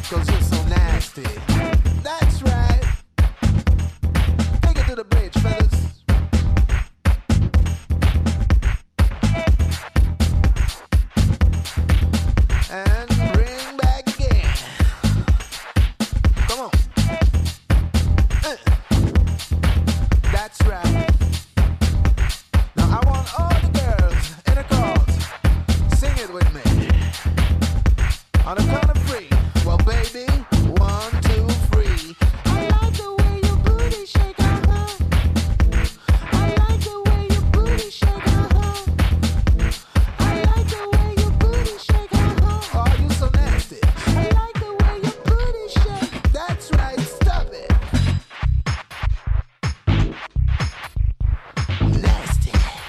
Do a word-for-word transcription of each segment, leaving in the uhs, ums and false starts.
cause you're so nasty. That's right. Take it to the bridge, fellas. And bring back again. Come on. Uh. That's right. Now I want all the girls in the chorus, sing it with me. On the count of three. Well, baby, one, two, three. I like the way your booty shake, uh-huh. I like the way your booty shake, uh-huh. I like the way your booty shake, uh-huh. Oh, you so nasty. I like the way your booty shake. That's right, stop it. Nasty.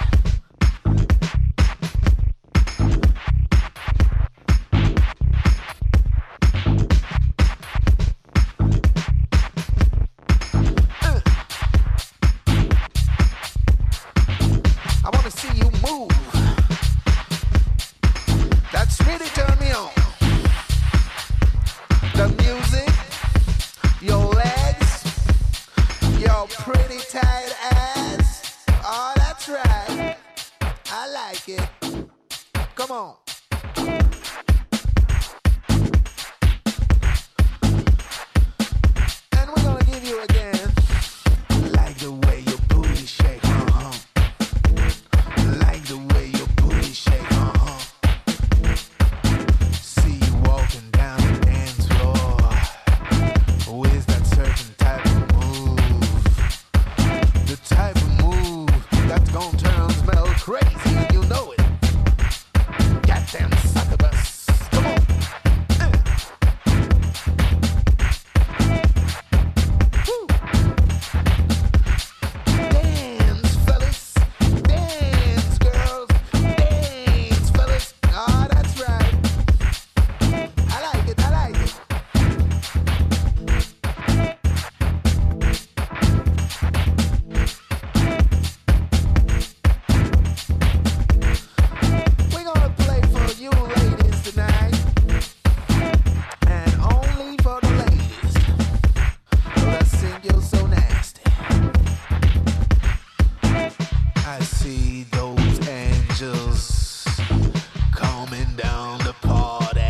Uh. I want to see you move. That's really turned me on. The music, your legs, your pretty tight ass. Oh, that's right. I like it. Come on. And we're gonna give you again. Like the way your booty shake, uh-huh. Like the way your booty shake, uh-huh. See you walking down the dance floor with that certain type of move. The type of move that's gonna turn smell crazy and you know it. Goddamn succubus. Come on. Uh. Woo. Dance, fellas. Dance, girls. Dance, fellas. Ah, that's right. I like it. I like it. We're gonna play for you ladies tonight. And only for the ladies. Let's sing You So Nasty. I see those angels coming down the party.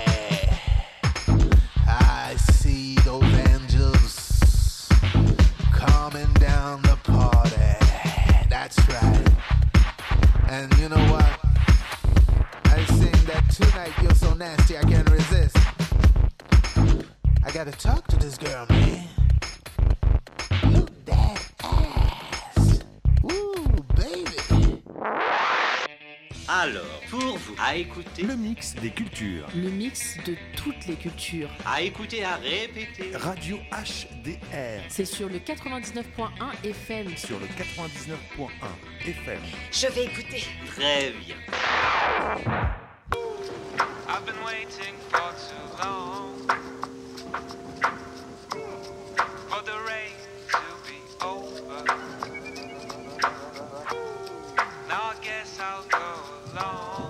I see those angels coming down the party. That's right. And you know what? I sing that tonight you're so nasty I can't resist. I gotta talk to this girl, man. Look that ass. Ooh, baby. Alors, pour vous, à écouter, Le mix des cultures. Le mix de toutes les cultures. à écouter, à répéter. Radio H D R C'est sur le quatre-vingt-dix-neuf point un F M. sur le quatre-vingt-dix-neuf point un F M. Je vais écouter. Très bien. I've been waiting for too long for the rain to be over. Now I guess I'll go along.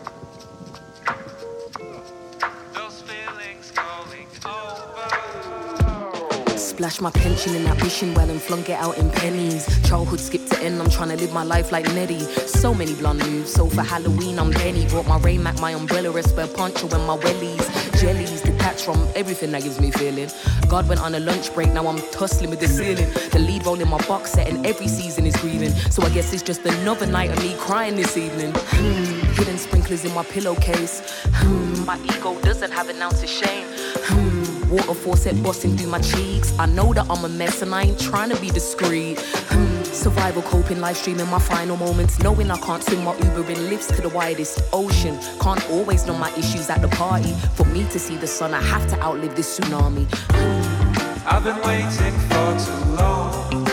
Those feelings going over. Splash my pension in that wishing well and flunk it out in pennies. Childhood skipped to end, I'm trying to live my life like Nettie. So many blonde moves, so for Halloween I'm Benny. Brought my Rain Mac, my umbrella, a spare poncho and my wellies. Jellies detached from everything that gives me feeling. God went on a lunch break, now I'm tussling with the ceiling. The lead role in my box set and every season is grieving. So I guess it's just another night of me crying this evening. Hmm, hidden sprinklers in my pillowcase. Hmm, my ego doesn't have an ounce of shame. Hmm, waterfall set busting through my cheeks. I know that I'm a mess and I ain't trying to be discreet. Hmm, survival coping, live streaming my final moments. Knowing I can't swim my Uber in lifts to the widest ocean. Can't always know my issues at the party. For me to see the sun, I have to outlive this tsunami. Hmm. I've been waiting for too long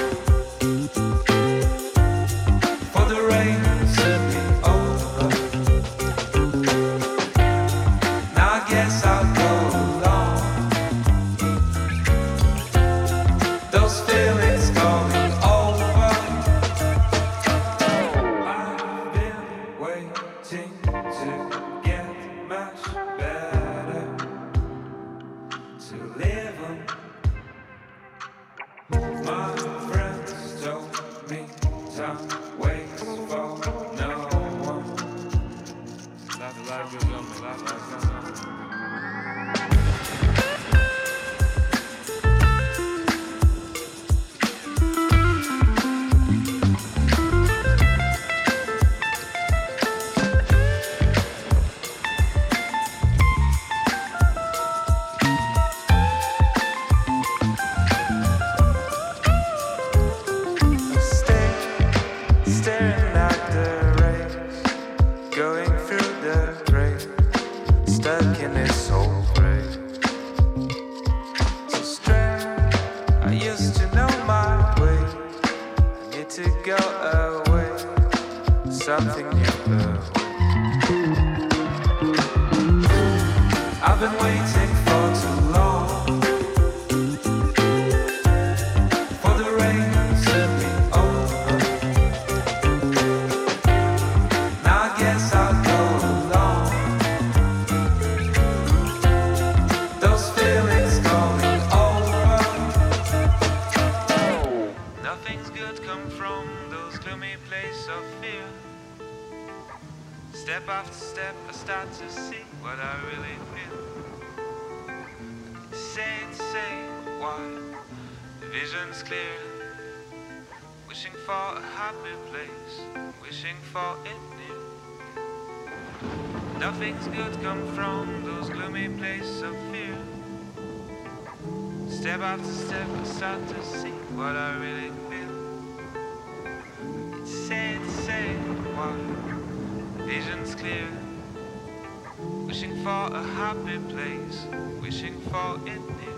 for the rain to be over. Now I guess I'll go along. Those feelings going over. I've been waiting to get much better, to something new. I've been waiting for too long for the rain to be over. Now I guess I'll go along. Those feelings going over. Nothing's good come from those gloomy places of fear. Step after step I start to see what I really feel. Say it, say it, why? The vision's clear. Wishing for a happy place, wishing for it near. Nothing's good come from those gloomy places of fear. Step after step I start to see what I really feel. Say it, say it, why? Vision's clear. Wishing for a happy place, wishing for it near.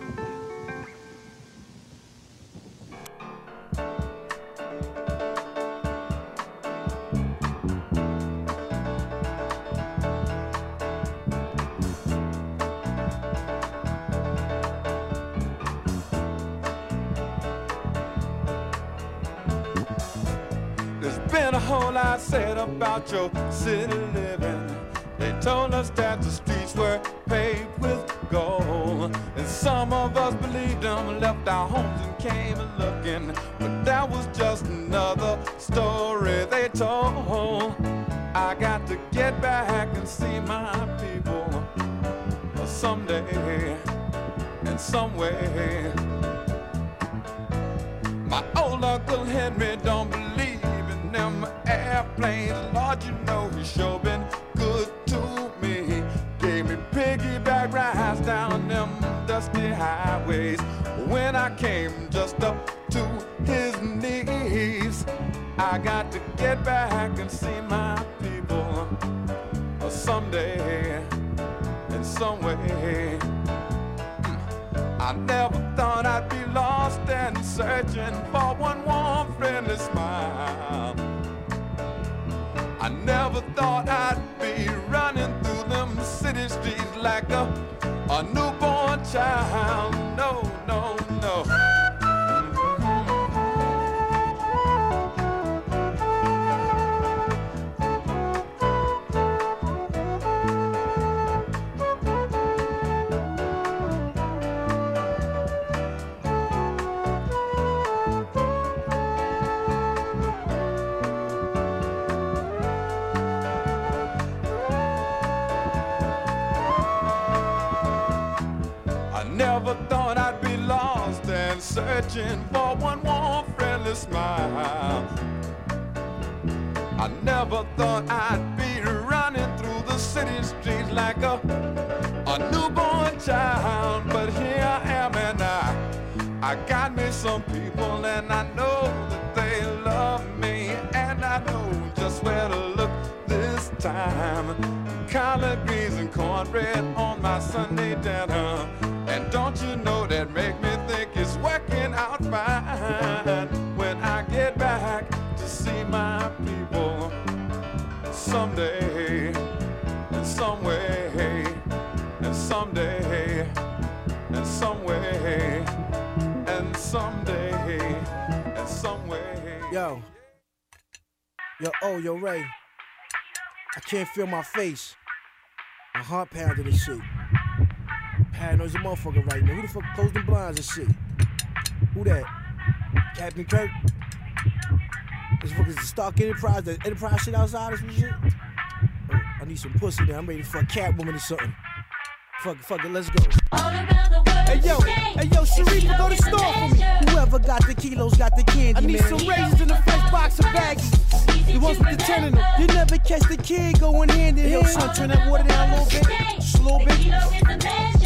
There's been a whole lot said about your city living. They told us that the streets were paved with gold, and some of us believed them, left our homes and came looking. But that was just another story they told. I got to get back and see my people someday, in some way. My old Uncle Henry don't believe in them airplanes. Lord, you know he sure been good to me. Gave me piggyback rides down them dusty highways when I came just up to his knees. I got to get back and see my people someday, in some way. I never thought I'd be lost and searching for one warm, friendly smile. I never thought I'd be running through them city streets like a, a newborn child. No, no, no. Never thought I'd be lost and searching for one warm, friendly smile. I never thought I'd be running through the city streets like a, a newborn child. But here I am and I, I got me some people and I know that they love me. And I know just where to look this time. Collard greens and cornbread on my Sunday dinner. And don't you know that make me think it's working out fine when I get back to see my people someday, in some way, and someday, in some way, and someday, in some way. Yo, yo, oh, yo, Ray, I can't feel my face. My heart pounding and shit. Paranoid's a motherfucker right now. Who the fuck closed the blinds and shit? Who that? Captain Kirk? This fuck is the Stark Enterprise, the Enterprise shit outside or some shit? Oh, I need some pussy now. I'm ready to fuck Catwoman or something. Fuck it, fuck it, let's go. Hey yo, hey yo, Sharifa, go to the store for me. Whoever got the kilos got the candy, I need man. Some raisins in a fresh box of baggies. The ones with the ten in them. You never catch the kid going hand in hand. Yo, son, turn that water down a little bit. Just a little bit. One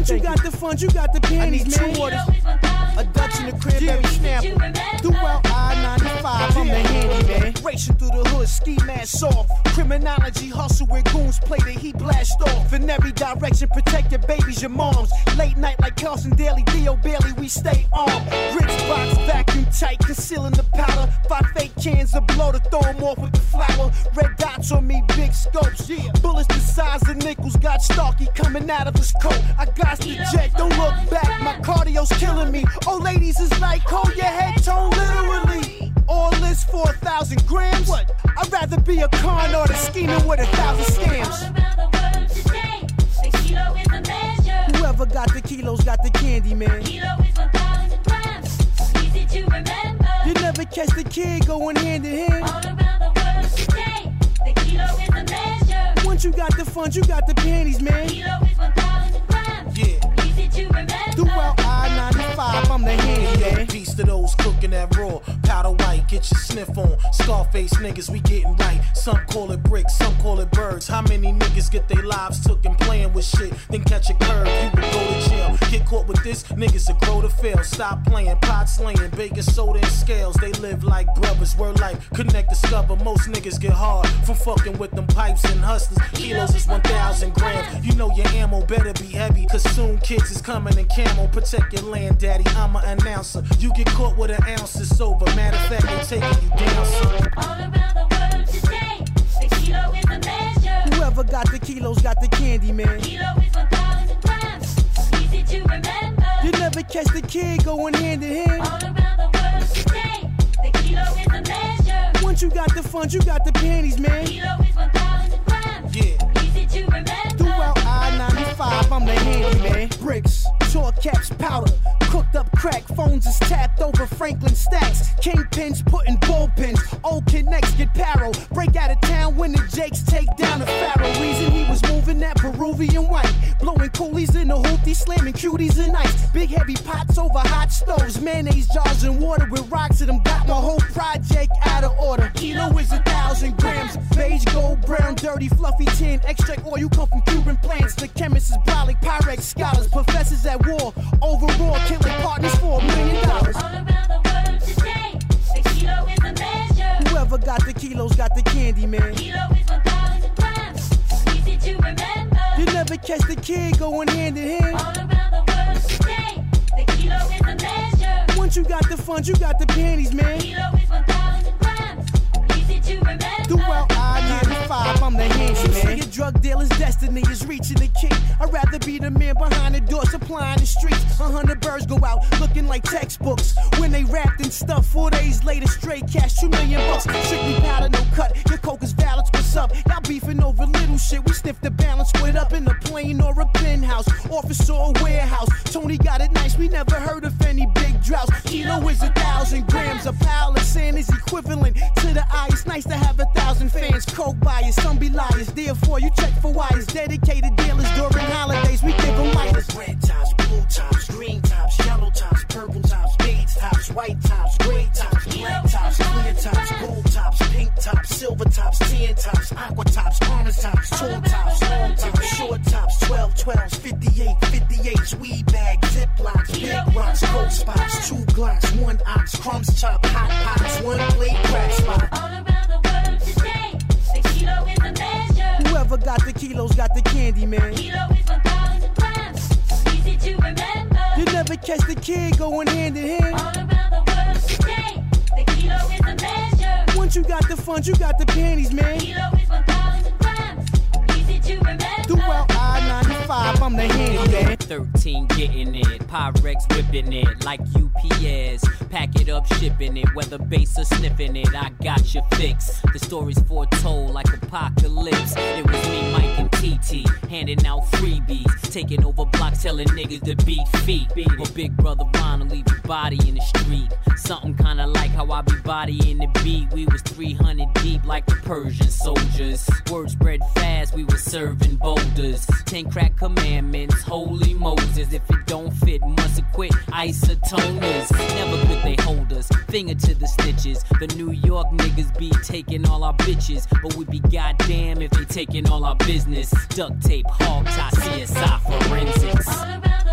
Once you got the funds, you got the pennies, man. Two orders, a Dutch in the cranberry snapper. Throughout I ninety-five, I'm the handyman. Racing through the hood, ski mask off. Criminology hustle where goons play the heat blast off. In every direction, protect your babies, your moms. Late night like Carlson Daly, Theo Bailey, we stay armed. Grits box, vacuum tight, concealing the powder. Five fake cans of blow to throw them off with the flour. Red dots on me, big scopes. Yeah. Bullets the size of nickels, got Starkey coming out of his coat. I got the jet, don't look back, my cardio's killing me. Oh, ladies is like, hold your head tone literally. All this for a thousand grams. What? I'd rather be a con artist scheming with a thousand scams. All around the world today, the kilo is the measure. Whoever got the kilos got the candy, man. Kilo is one thousand grams, easy to remember. You never catch the kid going hand in hand. All around the world today, the kilo is the measure. Once you got the funds, you got the panties, man. Kilo is one thousand grams, yeah, easy to remember. Throughout I ninety-five, I'm the handy, man. Peace to those cooking that raw, powder white, get your sniff on. Scarface niggas, we getting right. Some call it bricks, some call it birds. How many niggas get their lives took and playing with shit, then catch a curve, you would go to jail. Get caught with this, niggas will grow to fail. Stop playing, pot slaying, baking soda and scales. They live like brothers, word life, connect, discover. Most niggas get hard from fucking with them pipes and hustlers. Kilos is one thousand grams. You know your ammo better be heavy, cause soon kids is coming in camo. Protect your land, daddy, I'm an announcer. You get caught with an ounce, it's over. Matter of fact, they taking you down, son. All around the world today, the kilo is the measure. Whoever got the kilos got the candy, man. Kilo is one thousand grams, easy to remember. You never catch the kid going hand in hand. All around the world today, the kilo is the measure. Once you got the funds, you got the panties, man. Kilo is one thousand grams, yeah, easy to remember. Throughout I ninety-five, I'm the handy, man. Bricks, tall caps, powder, cooked up crack, phones is tapped over Franklin stacks. Kingpins putting bullpens, old connects get paro. Break out of town when the Jakes take down the Pharaoh. Reason he was moving that Peruvian white, blowing coolies in the hoopty, slamming cuties and ice. Big heavy pots over hot stoves, mayonnaise jars and water with rocks in them. Got my whole project out of order. Kilo is a thousand grams, beige, gold, brown, dirty, fluffy tin. Extract oil, you come from Cuban plants. The chemists is brolic, Pyrex scholars, professors at war. Overall, killing partners for a million dollars. All around the world today, the kilo is the measure. Whoever got the kilos got the candy, man. Kilo is one thousand grams, easy to remember. You never catch the kid going hand in hand. All around the world today, the kilo is the measure. Once you got the funds, you got the panties, man. Kilo is one thousand grams, easy to remember. Throughout I ninety-five, I'm the handy man. Your drug dealer's destiny is reaching the key. I'd rather be the man behind the door supplying the streets. A hundred birds go out looking like textbooks. When they wrapped in stuff, four days later, straight cash, two million bucks. Strictly powder, no cut. Your coke is valid, what's up? Y'all beefing over little shit. We sniff the balance, split up in a plane or a penthouse, office or a warehouse. Tony got it nice, we never heard of any big droughts. Kilo is a thousand grams. A pile of sand is equivalent to the eye. It's nice to have a thousand fans. Coke buyers, some be liars. Therefore, you check for wires. Dedicated dealers during holidays, we give them lighters. Red tops, blue tops, green tops, yellow tops, purple tops, beige tops, white tops, gray tops, black tops, clear tops, gold tops, pink tops, silver tops, tan tops, aqua tops, orange tops, tall tops, long tops, short tops, twelve twelves, fifty-eight, fifty-eights, weed bags, ziplocs, big rocks, cold spots, two glocks, one ox, crumbs chop, hot pots, one plate, crack spot. All around the world today, the kilo is the measure. Whoever got the kilos got the candy, man. Kilo is one thousand grams, easy to remember. You never catch the kid going hand in hand. All around the world today, the kilo is the measure. Once you got the funds, you got the panties, man. Kilo is one thousand grams, easy to remember. Throughout I ninety-five, I'm the handy man. thirteen getting it, Pyrex whipping it like U P S. Pack it up, shipping it, whether bass or sniffing it, I got your fix. The story's foretold like apocalypse. It was me, Mike, and T T, handing out freebies, taking over blocks, telling niggas to beat feet. But Big Brother Ronald leave your body in the street. Something kinda like how I be bodying the beat. We was three hundred deep like the Persian soldiers. Word spread fast, we was serving boulders. Ten crack commandments, holy Moses. If it don't fit, must quit. Isotoners, never could they hold us. Finger to the stitches. The New York niggas be taking all our bitches, but we be goddamn if they taking all our business. Duct tape, hog tie, C S I forensics. All around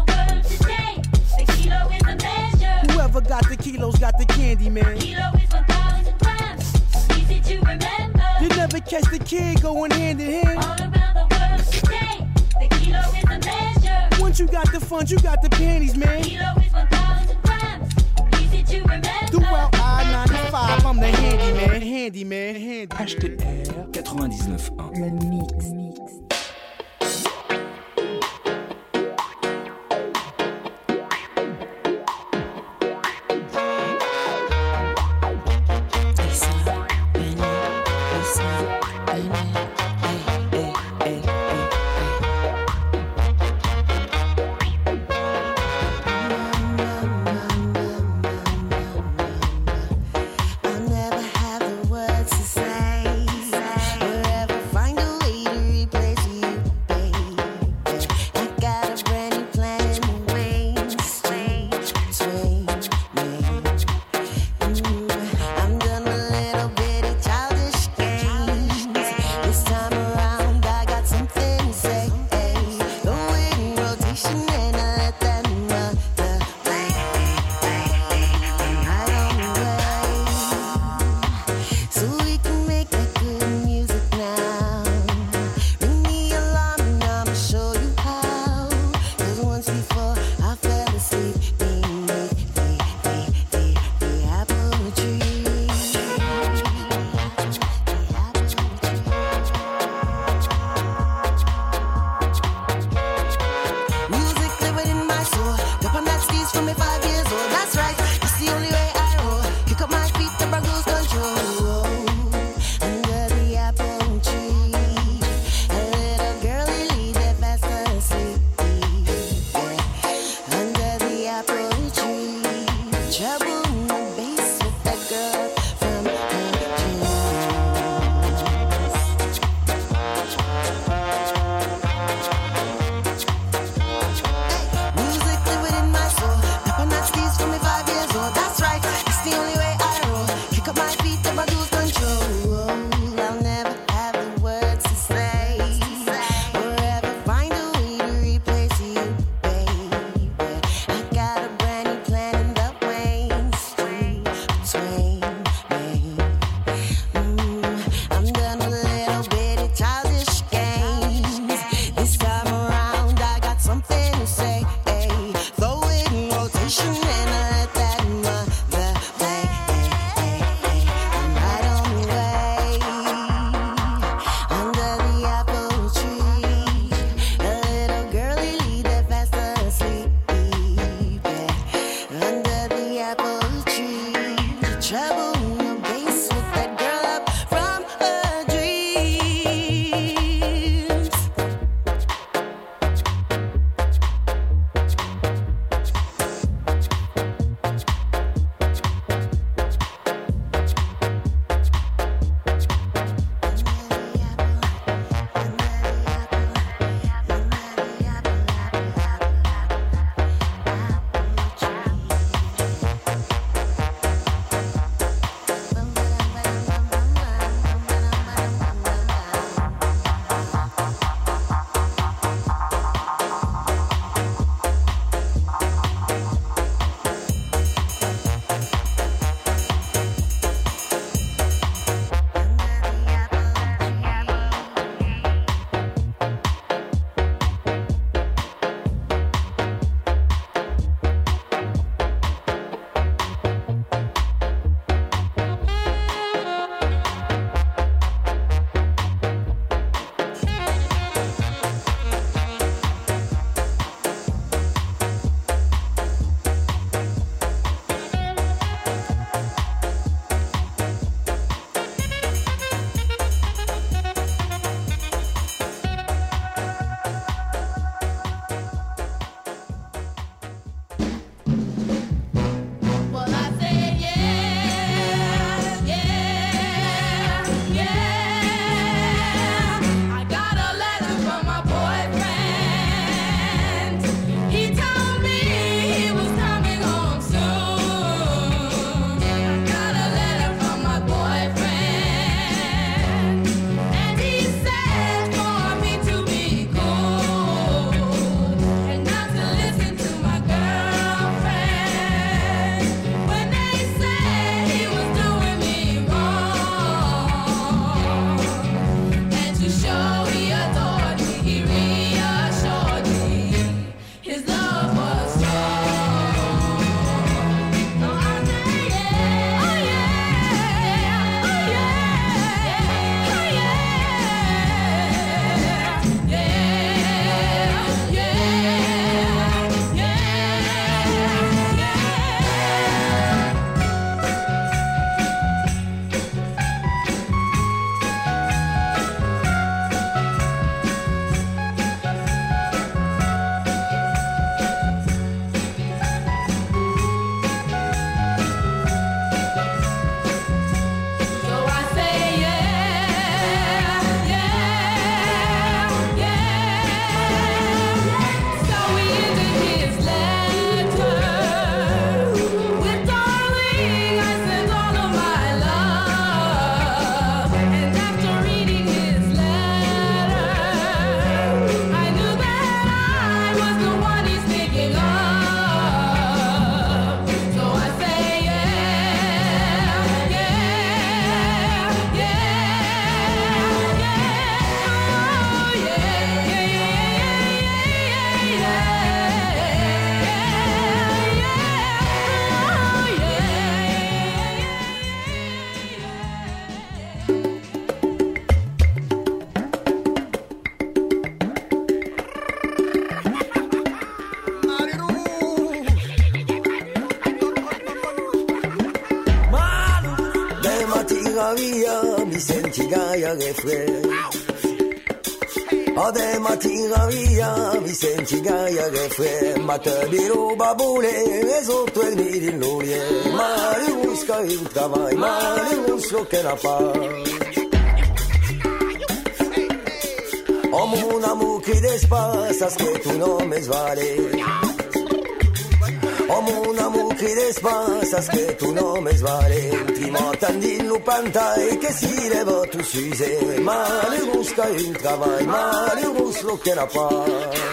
handy, man. Kilo is one thousand grams. Easy to remember. You never catch the kid going hand in hand. All around the world today, the kilo is a measure. Once you got the funds, you got the panties, man. Kilo is one thousand grams. Easy to remember. Throughout I ninety-five, I'm the handyman, handyman, handyman. H T R quatre-vingt-dix-neuf point un. Le mix. Wherever find a way to replace Gaia che fredda. Ode mattina via, mi senti Gaia che fredda. Ma te di roba buone, e sotto il mirillorie. Ma li busca il travaglio, ma li busco che la fa. Omo una mucchi d'espasas che tu non mi svali. Omo una mucchi d'espasas che tu non mi svali. Ti mortan di lupantai che si leva tu suse. Ma li busca il travaglio, ma li busco che la fa.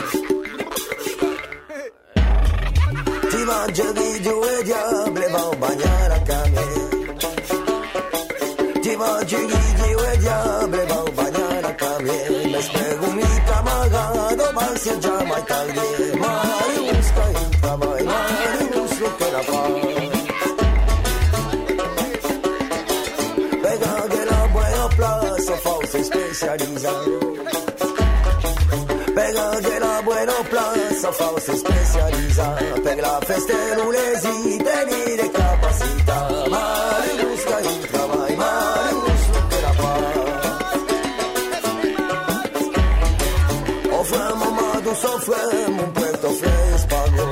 Ti mangia di giù e diable va a bagnare a camera. Ti mangi di giù e diable va a bagnare a camera. Mi spiego mica magado ma si è già mai tardi. Ma li busca il travaglio, ma li busco che la fa. Pega che la buona plaza falsa specializza. Pega che la buena plaza falsa specializza. Per la festa rulesi tenere capacità. Ma li busca il travaglio, ma li busco che la fa. Offremo ma tu soffremo un puerto fresco.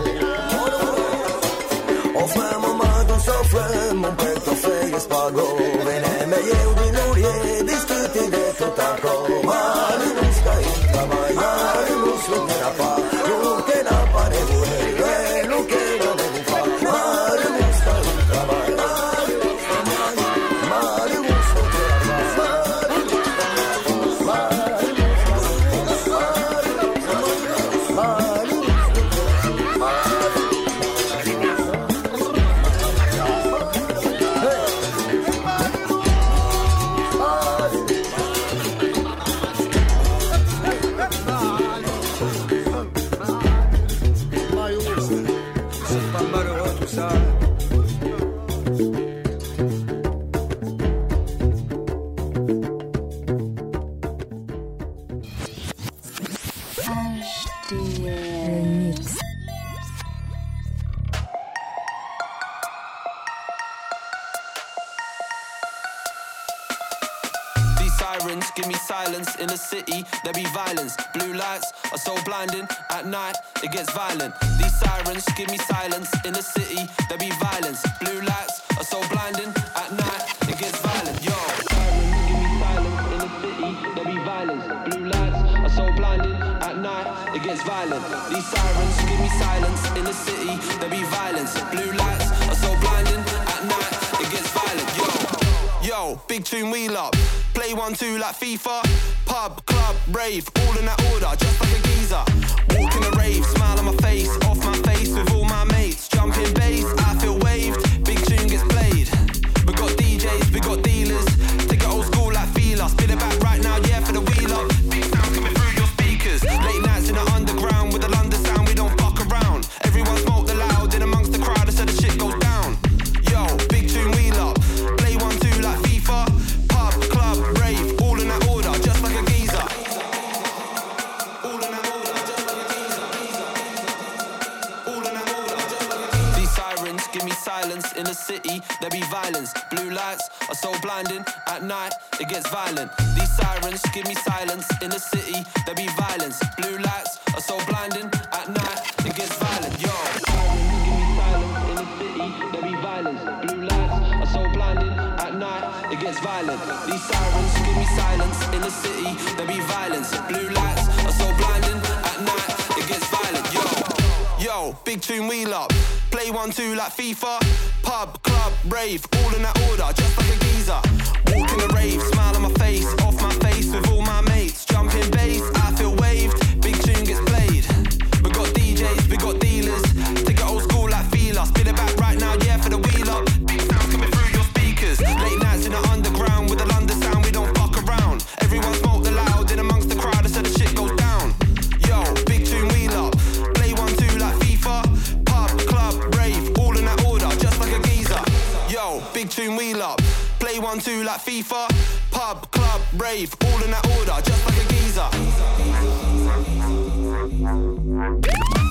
Offremo ma tu soffremo un puerto fresco. Veneme io di lurie discuti de totaco. Ma li busca il travaglio, ma li busco che la fa. Lo che la pare vuole, lo che non devo fa. Ma li busca il travaglio, ma li busco, ma li busco che la fa. Ma li busco, ma li busco, ma sirens give me silence in the city. There be violence. Blue lights are so blinding. At night it gets violent. These sirens give me silence in the city. There be violence. Blue lights are so blinding. At night it gets violent. Yo, sirens give me silence in the city. There be violence. Blue lights are so blinding. At night it gets violent. These sirens give me silence in the city. There be violence. Blue lights are so blinding. At night it gets violent. Yo, yo, big tune wheel up. Play one, two like FIFA. Pub, club, rave, all in that order, just like a geezer. Walk in a rave, smile on my face, off my face with all my mates. Jumping bass, I feel waved, big tune gets played. We got D Js, we got dealers. Take it old school like Fila. Spin it back right now, yeah, for the wheel up. Big sound coming through your speakers. Late nights in the underground with the London sound, we don't fuck around. Everyone smoke the loud in amongst the crowd, so the shit goes down. Yo, big tune wheel up. Play one, two like FIFA. Pub, club, rave, all in that order, just like a geezer. All in that order, just like a geezer. All in that order, just like a geezer. These sirens give me silence in the city. There be violence. Blue lights are so blinding. At night it gets violent. These sirens give me silence in the city. There be violence. Blue lights are so blinding. At night it gets violent. Yo, sirens give me silence in the city. There be violence. Blue lights are so blinding. At night it gets violent. These sirens give me silence in the city. There be violence. Blue lights are so blinding. At night it gets violent. Yo, yo, big tune wheel up. Play one, two like FIFA. Pub, club, rave, all in that order, just like a geezer. Walk in a rave, smile on my face, off my face with all my mates. Jumping bass, I feel waved, big tune gets played. We got D Js, we got dealers. Take it old school like Fila. Spin it back right now, yeah, for the wheel up. Big sound coming through your speakers. Late nights in the underground with the London sound, we don't fuck around. Everyone smoke the loud in amongst the crowd, so the shit goes down. Yo, big tune wheel up. Play one, two like FIFA. Pub, club, rave, all in that order, just like a geezer. Yo, big tune wheel up. Play one, two like FIFA. Pub, club, rave, all in that order, just like a geezer.